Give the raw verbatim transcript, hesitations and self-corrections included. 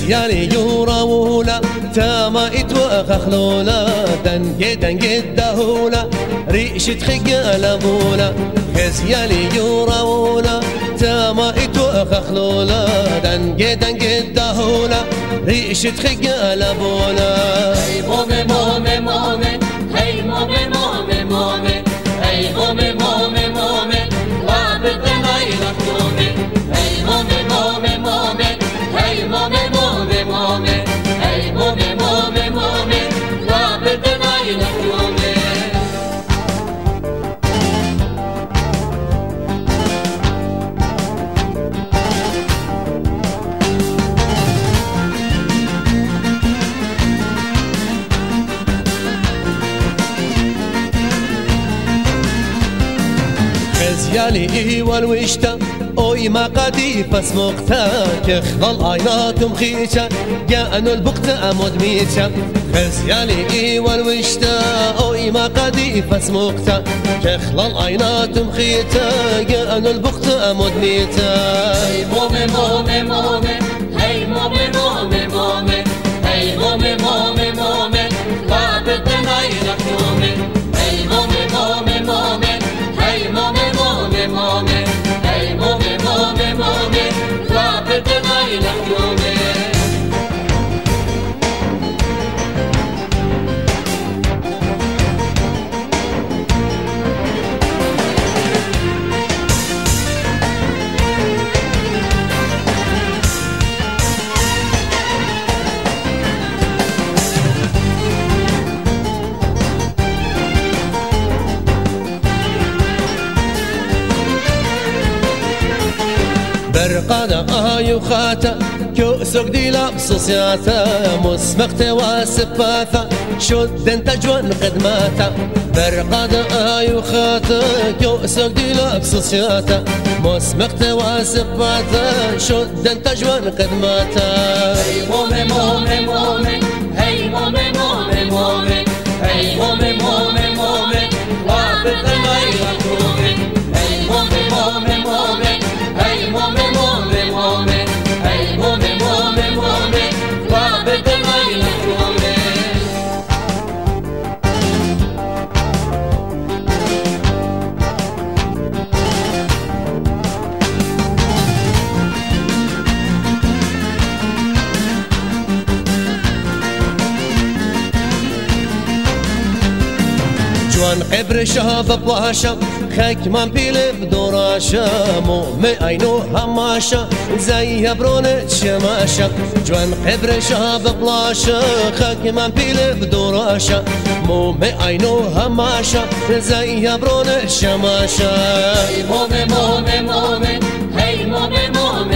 خزياني يوراولا تاما اتوخ خلولا دنجي دنجي الدهولا ريش تخيق بولا خزياني يوراولا تاما اتوخ خلولا دنجي دنجي الدهولا ريش تخيق بولا هي مومي مومي مومي هي مومي مومي مومي هي مومي مومي مومي لا بدنا يلقوني هي مومي مومي مومي هي مومي مومي مومي هي مومي مومي مومي لا بدنا يلقوني خزياني والوشتا اوي ما قدي فاسمقتا كخضل عيناتم خيشا جاءن البقت امود ميتا خزياني والوشتا اوي ما قدي فاسمقتا كخضل عيناتم خيتا جاءن البقت امود ميتا هي مومي مومي مومي هي مومي مومي مومي هي مومي مومي مومي لا بدنا يلقوني هي مومي مومي مومي هي مومي مومي مومي هي مومي مومي مومي لا بدنا يلقوني برقانا آيو خاتا كوسك دي لابس سياتا مسمقت واسفاثا شد انت جوان قدماتا برقانا آيو خاتا كوسك دي لابس سياتا مسمقت واسفاثا شد انت جوان قدماتا هي مومي مومي مومي هي مومي مومي مومي هي مومي مومي مومي لا بدنا يلقوني هي مومي مومي مومي هي مومي مومي مومي هي مومي مومي مومي لا بدنا يلقوني جوان قبر شهاب بلاشا خاك من بيلب دوراشا مومي عينو هماشا زي برونة شماشا جوان قبر شهاب بلاشا خاك من بيلب دوراشا مومي عينو هماشا زي برونة شماشا هي مومي مومي مومي هي مومي مومي